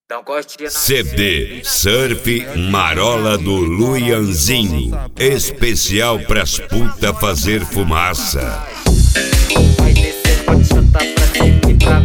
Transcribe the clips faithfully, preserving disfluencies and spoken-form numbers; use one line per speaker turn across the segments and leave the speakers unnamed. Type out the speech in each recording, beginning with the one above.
C D Surf Marola do Luianzinho, especial pras puta fazer fumaça.
Vai descer, pode chutar pra cima e pra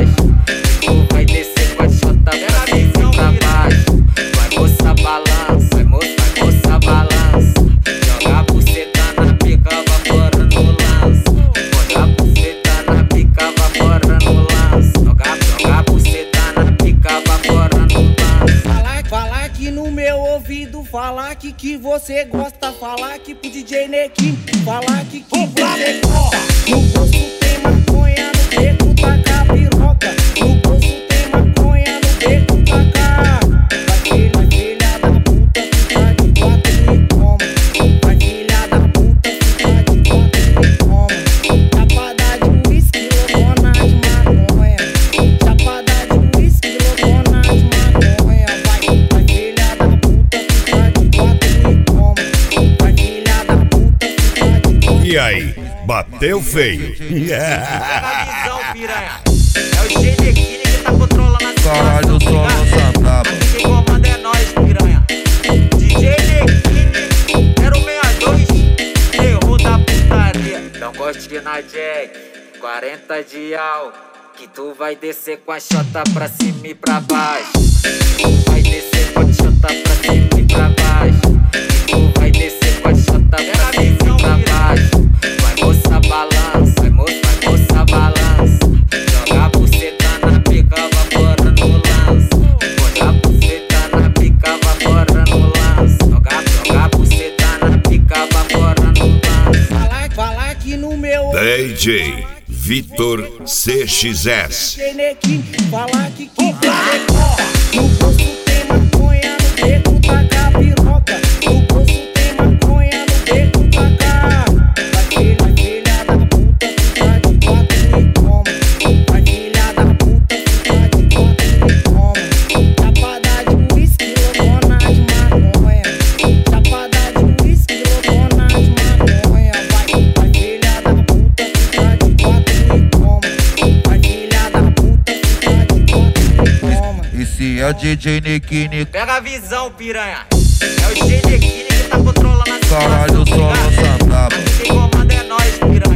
baixo. Vai descer, pode chutar pra cima e pra baixo. Vai moça balança, vai moça, vai moça balança. Joga a buceta na pica, vapora no lance. Joga a buceta na pica, vapora no lance. Joga, joga a buceta na pica, vapora no lance.
Falar, falar aqui no meu ouvido, falar que que você gosta, falar aqui pro D J Nequim, falar que que você gosta. No bolso tem maconha, no beco taca piroca. No bolso tem maconha, no beco taca. Vai filha, filha da puta, fica de quatro e toma. Vai filha da puta, fica de quatro e toma. Chapada de uísque, loucona de maconha. Chapada de uísque, loucona de maconha. Vai, vai filha da puta, fica de quatro e toma. Vai filha da puta, fica de quatro.
E aí, bateu feio?
Pega a visão, piranha. É o Genequine que tá controlando a situação.
Caralho, eu só lança braba.
Aqui quem comanda é nós, piranha. D J Nequine, zero seis dois, erro da putaria. Não goste na Jack, quarenta de al, que tu vai descer com a chota pra cima e pra baixo. Vai descer, pode chutar pra cima e pra baixo. Que tu vai descer com a chota pra cima e pra baixo. Vai moça balança, vai moça, vai moça balança. Joga a buceta na pica, vapora no lance. Joga a buceta na pica, vapora no lance. Joga, joga a buceta na pica, vapora no lance.
Falar, falar aqui no meu
D J Vitor C X S.
Genequim, falar que que você gosta. No bolso tem maconha, no beco taca piroca. No bolso tem maconha, no beco taca. Vai filha, filha da puta, fica de quatro e toma. Vai filha da puta, fica de quatro e toma. Chapada de uísque, loucona de maconha. Chapada de uísque, loucona de maconha. Vai, vai filha da puta, fica de quatro e toma. Vai filha da puta, fica de quatro e toma.
E se é D J Nequine,
Pega a visão, piranha. É o Genequine que tá controlando a situação.
caralho, eu só
ligado?
lança braba.
Aqui quem comanda é nós, piranha.